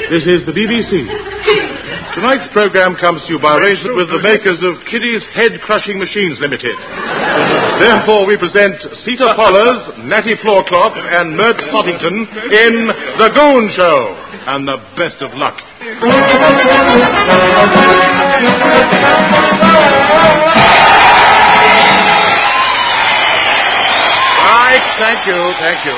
This is the BBC. Tonight's program comes to you by arrangement with the makers of Kiddie's Head-Crushing Machines Limited. Therefore, we present Sita Pollers, Natty Floorcloth, and Mert Poppington in The Goon Show. And the best of luck. Right, thank you.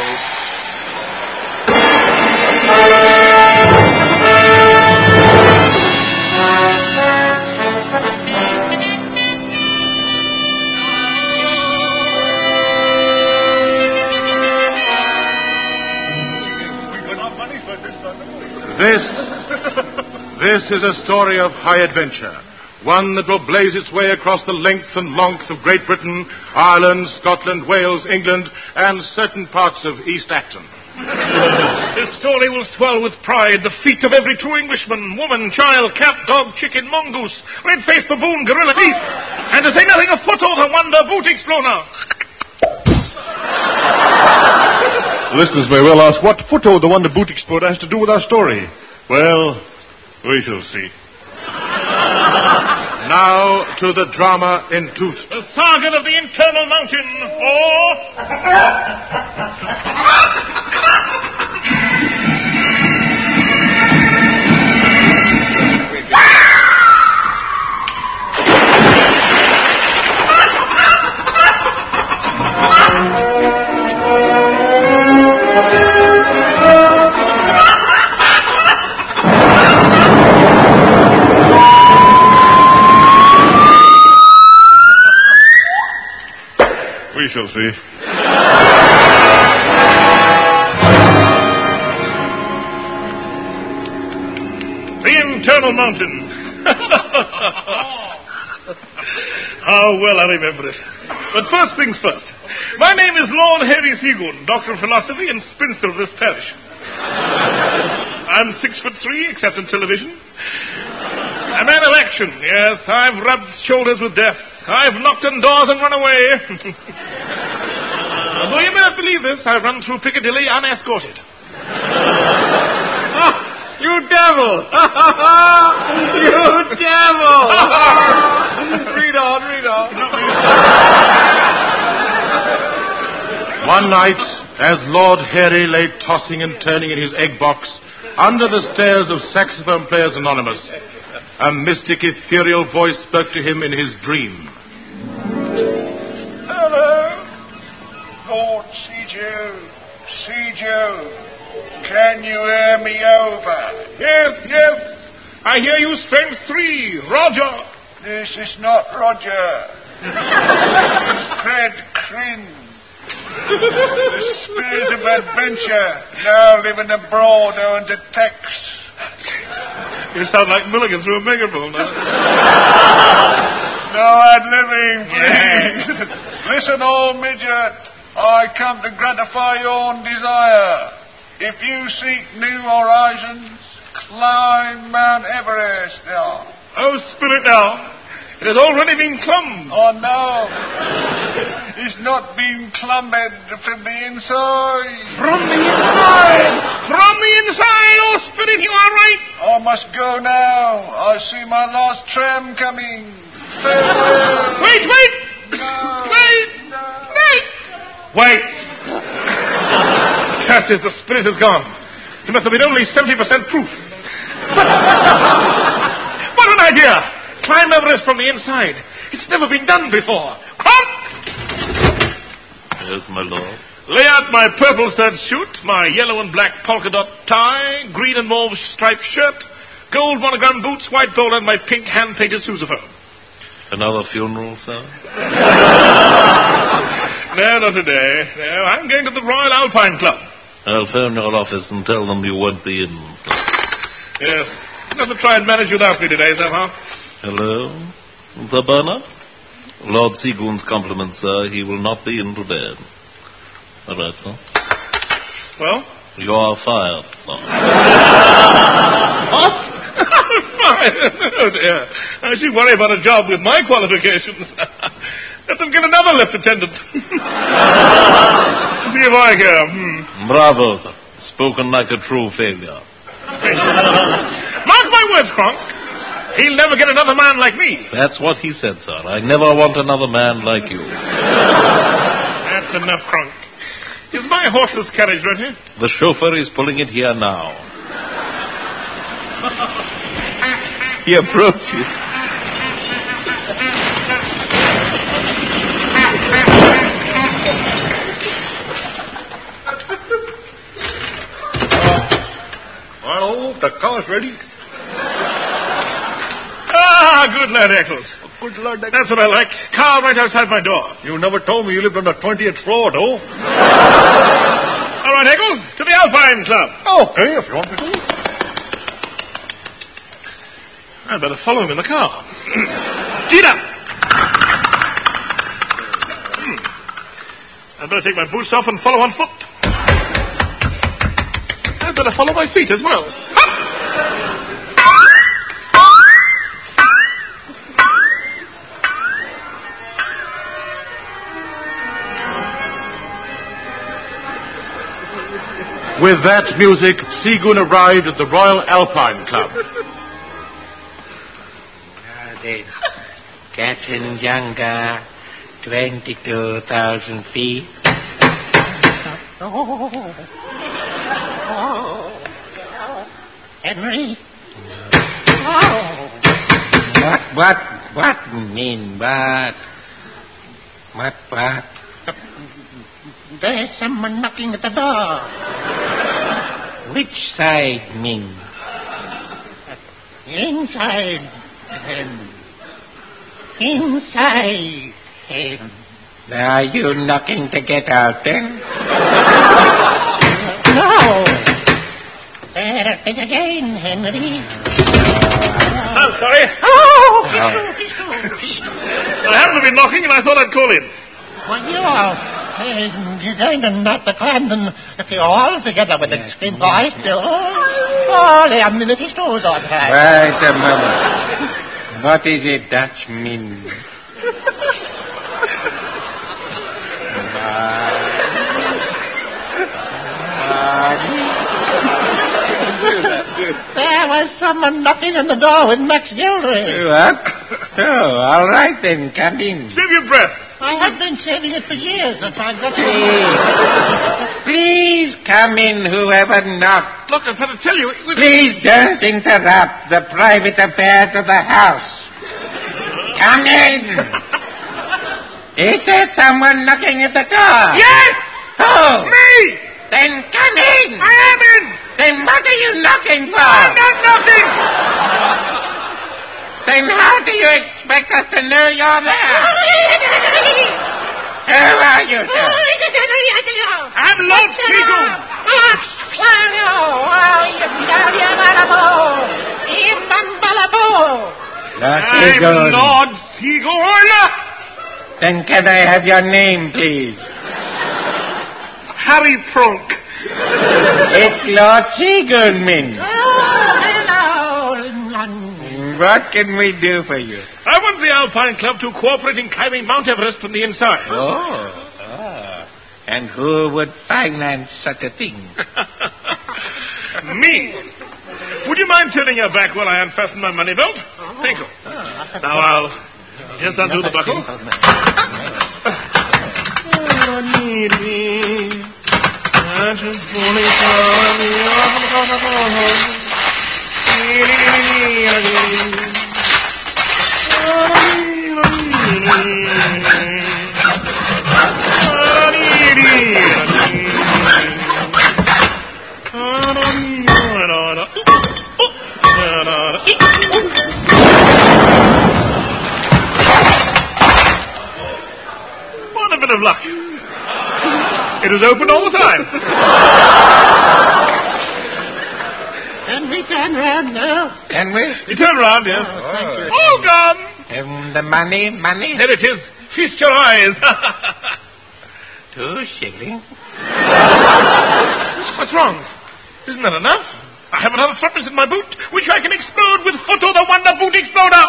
This is a story of high adventure, one that will blaze its way across the length and length of Great Britain, Ireland, Scotland, Wales, England, and certain parts of East Acton. This story will swell with pride the feat of every true Englishman, woman, child, cat, dog, chicken, mongoose, red-faced baboon, gorilla thief, and to say nothing of Foothold, the wonder boot explorer. Listeners may well ask what Foothold, the wonder boot explorer, has to do with our story. Well, we shall see. Now to the drama in Toot. The saga of the Internal Mountain, We shall see. The Internal Mountain. How well I remember it. But first things first. My name is Lord Harry Seagoon, Doctor of Philosophy and spinster of this parish. I'm 6'3", except in television. A man of action, yes. I've rubbed shoulders with death. I've knocked on doors and run away. Although you may not believe this, I've run through Piccadilly unescorted. You devil! You devil! Read on. One night, as Lord Harry lay tossing and turning in his egg box under the stairs of Saxophone Players Anonymous, a mystic, ethereal voice spoke to him in his dream. Hello, Lord Seagoon, can you hear me over? Yes. I hear you, strength 3, Roger. This is not Roger. Fred Kryn, the spirit of adventure, now living abroad under text. You sound like Milligan through a megaphone. No ad-libbing, please. Listen, old midget. I come to gratify your own desire. If you seek new horizons, climb Mount Everest now. Oh, spirit now. It has already been clumbed. Oh, no. It's not been clumbed from the inside. From the inside! From the inside! Oh, spirit, you are right. I must go now. I see my last tram coming. Farewell. Wait! No. Wait! Curses, the spirit is gone. It must have been only 70% proof. What an idea! Climb Everest from the inside. It's never been done before. Come! Yes, my lord. Lay out my purple serge suit, my yellow and black polka dot tie, green and mauve striped shirt, gold monogram boots, white bowler, and my pink hand-painted sousaphone. Another funeral, sir? No, not today. No, I'm going to the Royal Alpine Club. I'll phone your office and tell them you won't be in. Yes. You'll have to try and manage without me today, somehow. Hello? The burner? Lord Seagoon's compliments, sir. He will not be in today. All right, sir. Well? You are fired, sir. What? Fired? Oh, dear. I should worry about a job with my qualifications. Let them get another lift attendant. See if I can. Bravo, sir. Spoken like a true failure. Mark my words, Kronk. He'll never get another man like me. That's what he said, sir. I never want another man like you. That's enough, Kronk. Is my horseless carriage ready? The chauffeur is pulling it here now. He approaches. Well, the car's ready. Ah, good lad, Eccles. Good Lord, That's what I like. Car right outside my door. you never told me you lived on the 20th floor, though. All right, Eccles, to the Alpine Club. Okay, if you want me to. I'd better follow him in the car. Get up! I'd better take my boots off and follow on foot. I'd better follow my feet as well. With that music, Seagoon arrived at the Royal Alpine Club. Katzenjanga, 22,000 feet. Henry? What mean, what? What? There's someone knocking at the door. Which side, Min? Inside. Inside. Are you knocking to get out then? No. There it is again, Henry. I'm sorry. Oh! I happened to be knocking and I thought I'd call in. Well, you're going to knock the Clarendon all together with the screen voice. Oh, the ammunition stores on time. Wait a moment. What is it Dutch mean? There was someone knocking on the door with Max Gildery. What? Oh, all right then, come in. Save your breath. I have been saving it for years. Please come in, whoever knocked. Look, I'm trying to tell you. Please don't interrupt the private affairs of the house. Come in. Is there someone knocking at the door? Yes! Who? Me! Then come in. I am in! Then what are you knocking for? I'm not knocking! Then how do you expect us to know you're there? Who are you, sir? I'm Lord Seagoon. I'm Lord Seagoon. Then can I have your name, please? Harry Pronk. It's Lord Seagoon, Min. What can we do for you? I want the Alpine Club to cooperate in climbing Mount Everest from the inside. And who would finance such a thing? Me. Would you mind turning your back while I unfasten my money belt? Thank you. Now I'll just undo the buckle. What a bit of luck. It was open all the time. Can we turn around now? Can we? You turn around, yes. All gone. The money? There it is. Feast your eyes. 2 shillings. What's wrong? Isn't that enough? I have another threepence in my boot, which I can explode with Otto the Wonder Boot Exploder.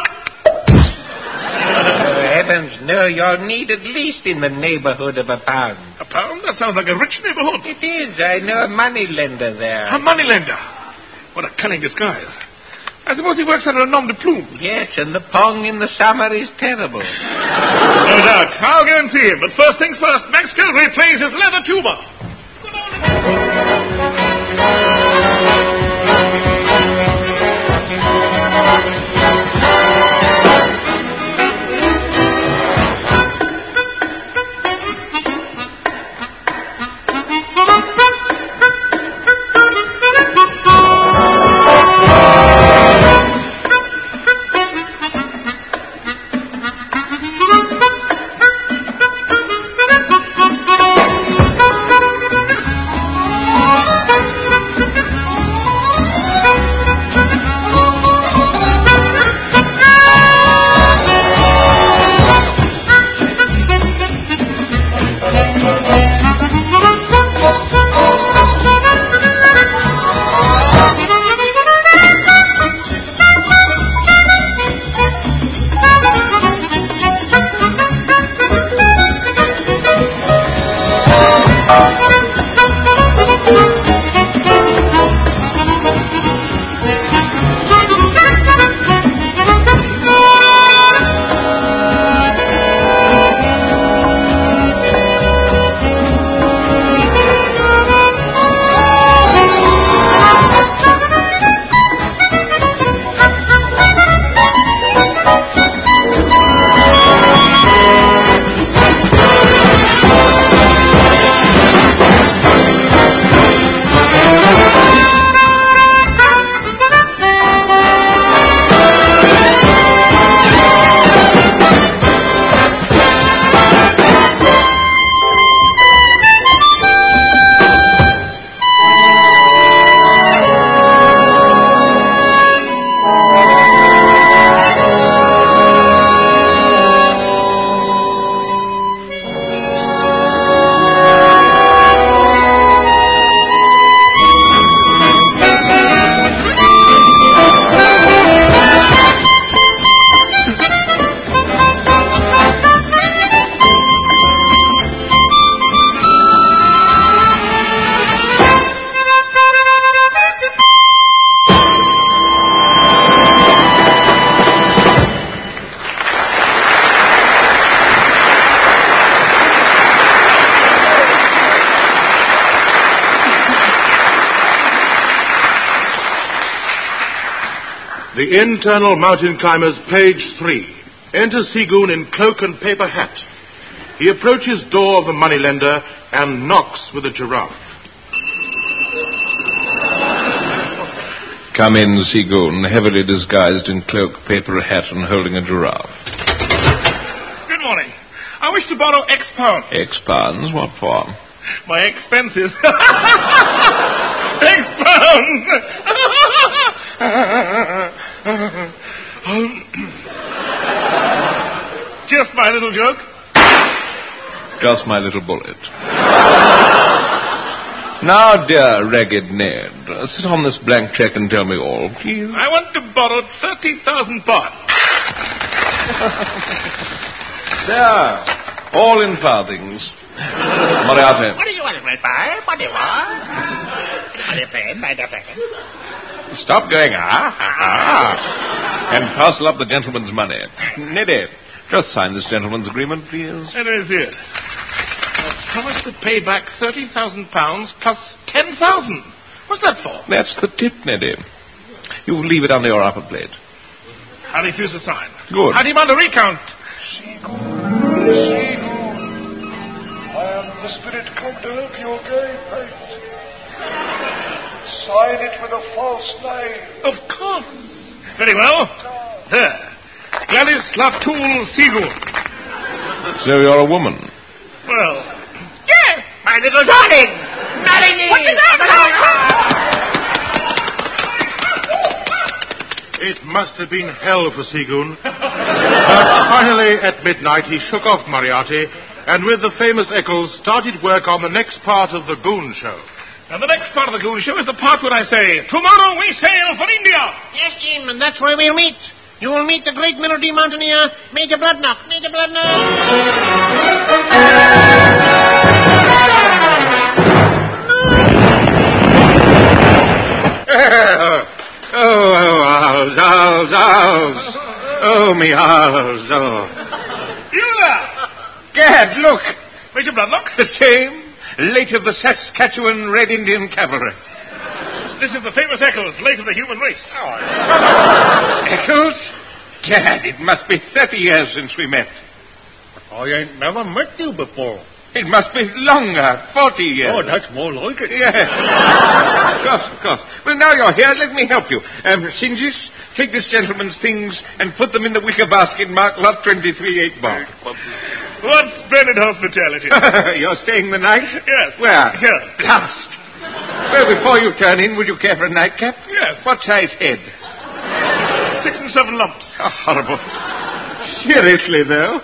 Heavens, no, you'll need at least in the neighborhood of £1. A pound? That sounds like a rich neighborhood. It is. I know a moneylender there. A moneylender? What a cunning disguise. I suppose he works under a nom de plume. Yes, and the pong in the summer is terrible. No doubt. I'll go and see him. But first things first, Max Gildery plays his leather tuba. The Internal Mountain Climbers, page 3. Enters Seagoon in cloak and paper hat. He approaches door of the moneylender and knocks with a giraffe. Come in, Seagoon, heavily disguised in cloak, paper hat, and holding a giraffe. Good morning. I wish to borrow X pounds. X pounds? What for? My expenses. X pounds. Just my little joke. Just my little bullet. Now, dear ragged Ned, sit on this blank check and tell me all, please. I want to borrow 30,000 pounds. There, all in farthings. Moriarty. What do you want, great boy? What do you want? My dear friend, my dear friend. Stop going, and parcel up the gentleman's money. Neddy, just sign this gentleman's agreement, please. That is it. I promised to pay back 30,000 pounds plus 10,000. What's that for? That's the tip, Neddy. You leave it under your upper plate. I refuse to sign. Good. I demand a recount. Seagoon, I am the spirit come to help your gay fate. Sign it with a false name. Of course. Very well. There. Gladys Latoul Seagoon. So you're a woman? Well. Yes, my little darling. Darling. What is that? It must have been hell for Seagoon. But finally, at midnight, he shook off Moriarty and with the famous Eccles started work on the next part of the Goon Show. And the next part of the Goon Show is the part where I say, tomorrow we sail for India. Yes, Jim, and that's where we'll meet. You will meet the great Melody Mountaineer, Major Bloodknock. Major Bloodknock. Owls. Oh, me owls, oh. You there! Gad, look! Major Bloodlock? The same. Late of the Saskatchewan Red Indian Cavalry. This is the famous Eccles, late of the human race. Eccles? Gad, it must be 30 years since we met. I ain't never met you before. It must be longer, 40 years. Oh, that's more like it. Yes. Of course. Well, now you're here, let me help you. Singes, take this gentleman's things and put them in the wicker basket marked lot 23 8-bar. What splendid hospitality. You're staying the night? Yes. Where? Here. Blast. Well, before you turn in, would you care for a nightcap? Yes. What size head? 6 and 7 lumps. Oh, horrible. Seriously, though.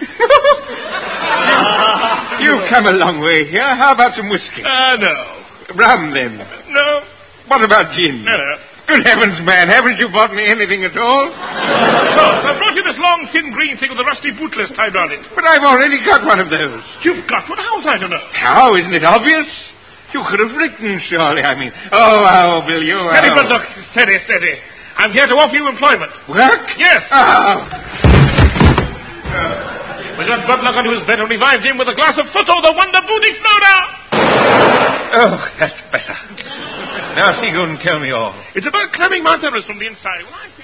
You've come a long way here. How about some whiskey? No. Rum, then? No. What about gin? No. Good heavens, man, haven't you bought me anything at all? So I brought you this long, thin green thing with a rusty bootless tied on it. But I've already got one of those. You've got one? How was I to know? How? Isn't it obvious? You could have written, surely. I mean, how will you... Steady, Bloodlock. Steady. I'm here to offer you employment. Work? Yes. Oh. We got Bloodlock onto his bed and revived him with a glass of Footo, the Wonder Boot Exploder. Oh, that's better. Now, Seagoon, tell me all. It's about climbing Mount Everest from the inside. Well, I feel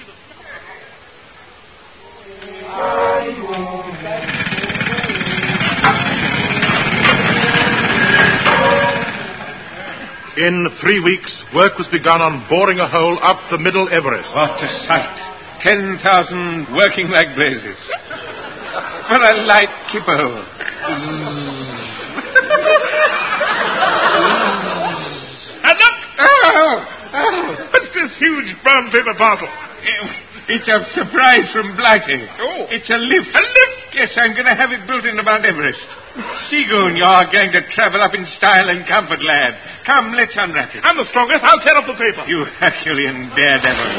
In 3 weeks, work was begun on boring a hole up the Middle Everest. What a sight. 10,000 working like blazes. What a light kippo. And look! Oh. What's this huge brown paper parcel? It's a surprise from Blighty. Oh. It's a lift. A lift? Yes, I'm going to have it built into Mount Everest. Seagoon, you're going to travel up in style and comfort, lad. Come, let's unwrap it. I'm the strongest. I'll tear up the paper. You Herculean daredevil.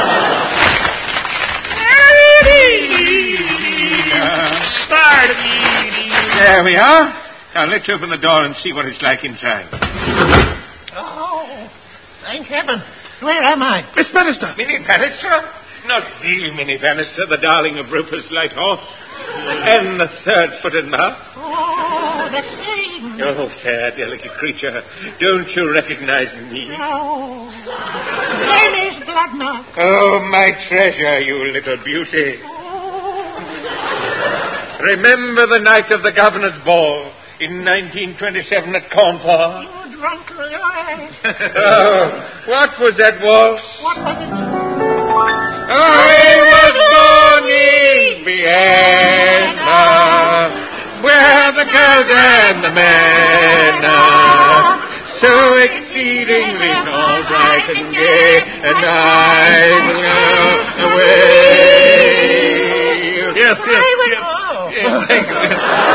There we are. Now, let's open the door and see what it's like inside. Oh, thank heaven. Where am I? Miss Bannister. Minnie Bannister? Not the Minnie Bannister, the darling of Rupert's light horse. And the third-footed mouse. Oh, the same. Oh, fair, delicate creature. Don't you recognize me? Oh, Granny's Bloodlock. Oh, my treasure, you little beauty. Oh. Remember the night of the governor's ball in 1927 at Cornwall? You drunk away. Oh, what was that waltz? What was it? I was born in Vienna, where the girls and the men are so exceedingly all bright and gay, and I will go away. Yes. Oh. Yes, thank you.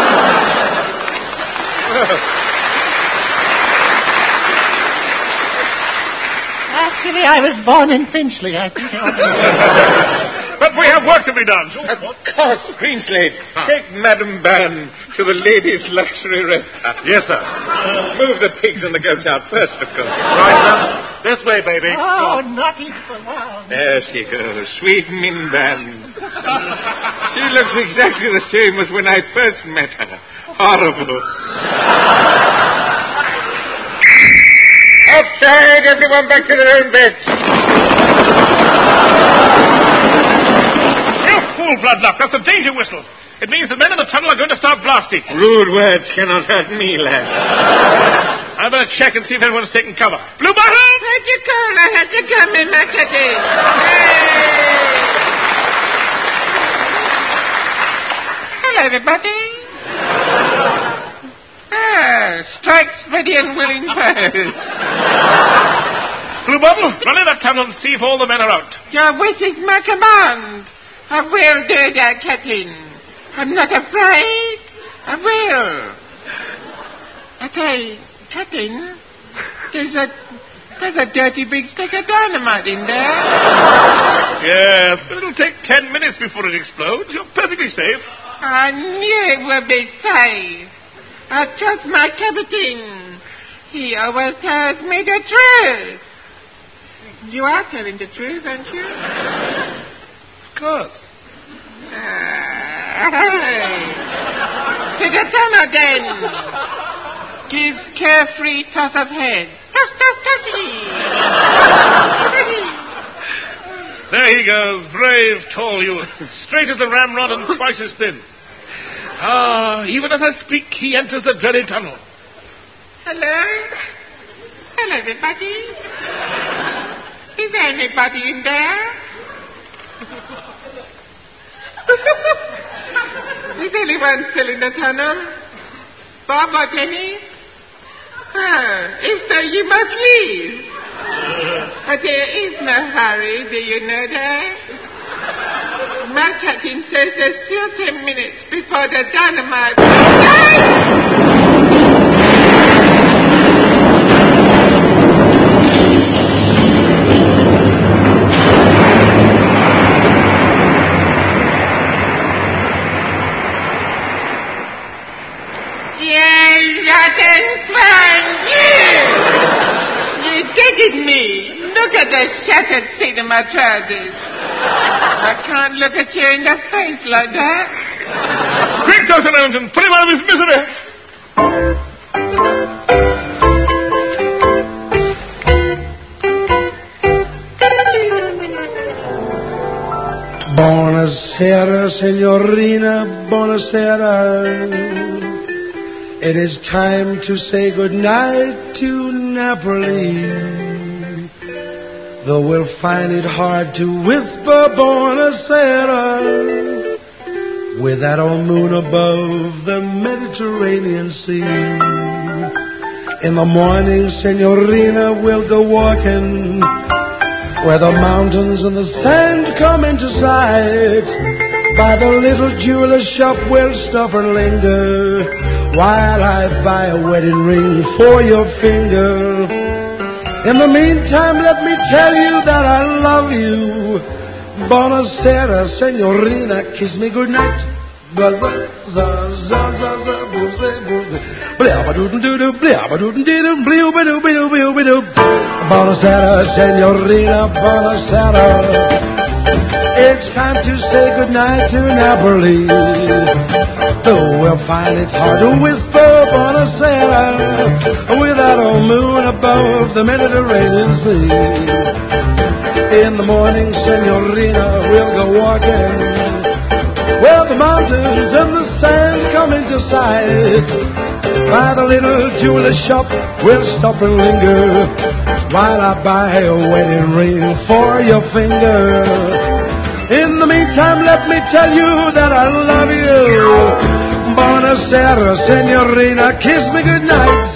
Actually, I was born in Finchley, I think. But we have work to be done. Of course, Greenslade. Take Madame Ban to the ladies' luxury restaurant. Yes, sir. Move the pigs and the goats out first, of course. Right, sir. This way, baby. Oh, not even for long. There she goes, sweet Min Ban. She looks exactly the same as when I first met her. Horrible. Outside, everyone back to their own beds. You fool, Bloodlock. That's a danger whistle. It means the men in the tunnel are going to start blasting. Rude words cannot hurt me, lad. I better check and see if everyone's taken cover. Blue Bottle! How'd you come in, my kitty? Hello, everybody. Strikes ready and willing first. Blue Bottle, run in that tunnel and see if all the men are out. Your wish is my command. I will do that, Captain. I'm not afraid. I will. Okay, Captain, there's a dirty big stick of dynamite in there. Yes, but it'll take 10 minutes before it explodes. You're perfectly safe. I knew it would be safe. I trust my captain. He always tells me the truth. You are telling the truth, aren't you? Of course. To the tunnel, then. Gives carefree toss of head. Toss, toss, tossy. There he goes, brave, tall youth. Straight as a ramrod and twice as thin. Even as I speak, he enters the dreaded tunnel. Hello? Hello, everybody. Is there anybody in there? Is anyone still in the tunnel? Bob or Jenny? If so, you must leave. But there is no hurry, do you know that? My captain says there's still 10 minutes before the dynamite... Me. Look at the shattered cinema trousers. I can't look at you in the face like that. Quick, Dr. Remington, put him out of his misery. Buonasera, signorina, buonasera. It is time to say goodnight to Napoli. Though we'll find it hard to whisper buonasera with that old moon above the Mediterranean Sea. In the morning, signorina, we'll go walking where the mountains and the sand come into sight. By the little jeweler's shop, we'll stop and linger while I buy a wedding ring for your finger. In the meantime, let me tell you that I love you. Buonasera, signorina, kiss me goodnight. Buonasera, signorina, buonasera. It's time to say goodnight to Napoli. Though we'll find it hard to whisper buonasera with that old moon above the Mediterranean Sea. In the morning, signorina, we'll go walking where the mountains and the sand come into sight. By the little jeweler's shop, we'll stop and linger while I buy a wedding ring for your finger. In the meantime, let me tell you that I love you. Buonasera, signorina, kiss me goodnight.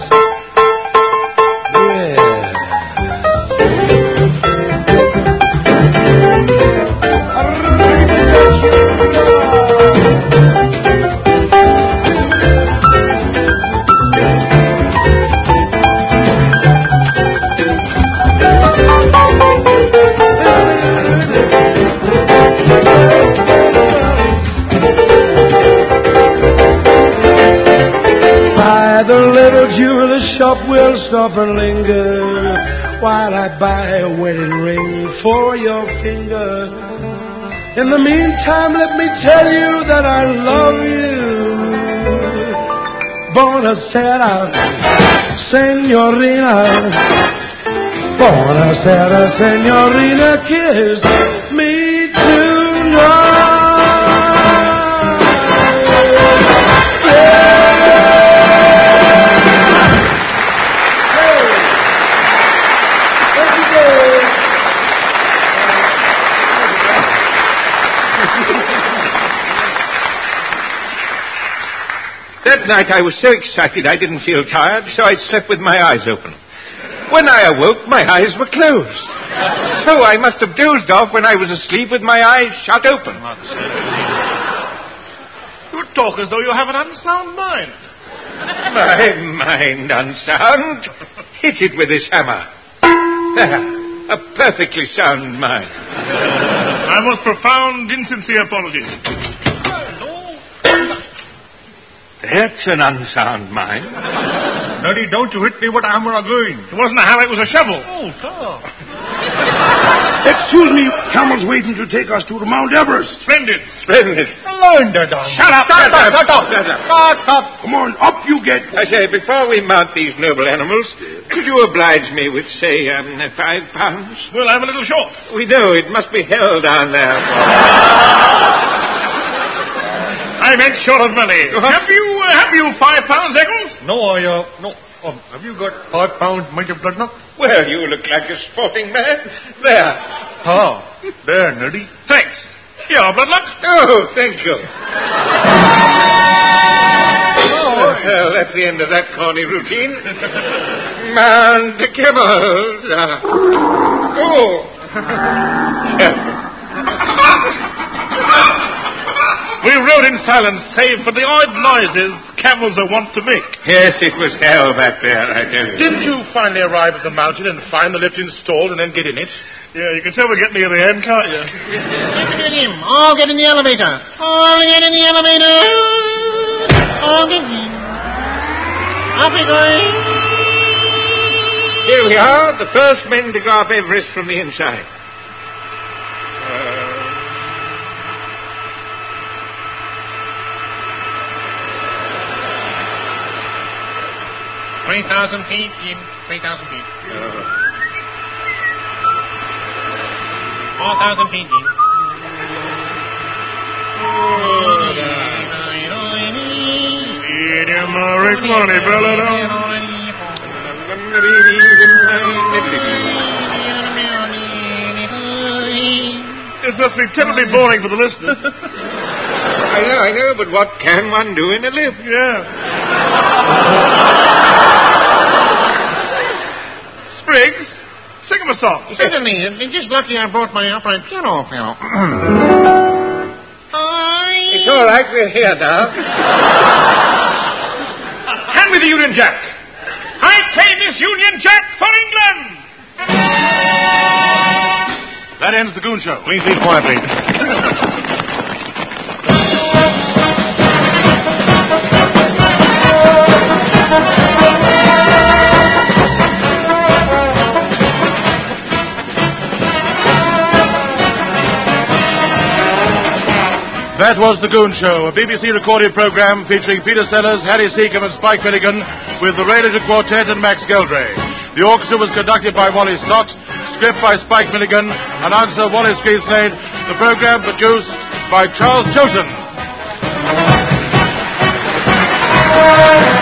The little jeweler's shop will stop and linger while I buy a wedding ring for your finger. In the meantime, let me tell you that I love you. Buonasera, signorina. Buonasera, signorina, kiss me tonight. That night I was so excited I didn't feel tired, so I slept with my eyes open. When I awoke, my eyes were closed. So I must have dozed off when I was asleep with my eyes shut open. You talk as though you have an unsound mind. My mind unsound? Hit it with this hammer. A perfectly sound mind. My most profound, insincere apologies. That's an unsound mind. Daddy, don't you hit me with a hammer again. It wasn't a hammer, it was a shovel. Oh, sir. Excuse me, Camel's waiting to take us to Mount Everest. Splendid. Splendid. Shut up. Come on, up you get. I say, before we mount these noble animals, could you oblige me with, say, 5 pounds? Well, I'm a little short. We know. It must be hell down there. I make short of money. Have you 5 pounds, Eccles? No. Have you got 5 pounds, Major Bloodnut? Well, you look like a sporting man. There. There, Neddy. Thanks. Here, Bloodluck. Oh, thank you. Well, that's the end of that corny routine. Mount the camels. We rode in silence, save for the odd noises camels are wont to make. Yes, it was hell back there, I tell you. Didn't you finally arrive at the mountain and find the lift installed and then get in it? Yeah, you can tell we're getting near the end, can't you? Get in. All get in the elevator. All get in the elevator. All get in. Off we go. Here we are, the first men to go up Everest from the inside. 3,000 feet in. 3,000 feet. 4,000 feet in. Rick Money, This must be terribly boring for the listeners. I know, but what can one do in a lift? Yeah. Spriggs, sing him a song. Certainly. It's just lucky I brought my upright piano, pal. It's all right, we're here now. Hand me the Union Jack. I play this Union Jack for England. That ends the Goon Show. Please leave quietly. That was The Goon Show, a BBC recorded program featuring Peter Sellers, Harry Seacombe and Spike Milligan with the Raylage Quartet and Max Geldray. The orchestra was conducted by Wally Scott, script by Spike Milligan, announcer Wallace Greenslade, the program produced by Charles Chilton.